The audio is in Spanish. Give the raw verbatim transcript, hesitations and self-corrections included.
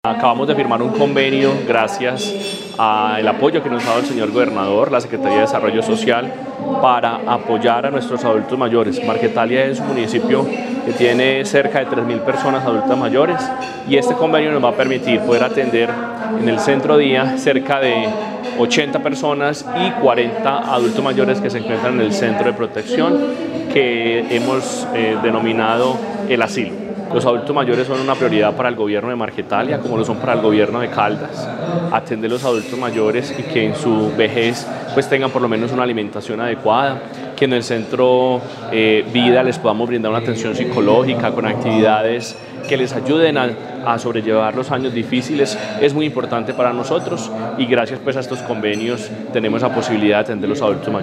Acabamos de firmar un convenio gracias al apoyo que nos ha dado el señor gobernador, la Secretaría de Desarrollo Social, para apoyar a nuestros adultos mayores. Marquetalia es un municipio que tiene cerca de tres mil personas adultas mayores y este convenio nos va a permitir poder atender en el centro día cerca de ochenta personas y cuarenta adultos mayores que se encuentran en el centro de protección que hemos eh, denominado el asilo. Los adultos mayores son una prioridad para el gobierno de Marquetalia, como lo son para el gobierno de Caldas. Atender a los adultos mayores y que en su vejez pues tengan por lo menos una alimentación adecuada, que en el centro eh, vida les podamos brindar una atención psicológica con actividades que les ayuden a, a sobrellevar los años difíciles, es muy importante para nosotros y gracias pues a estos convenios tenemos la posibilidad de atender a los adultos mayores.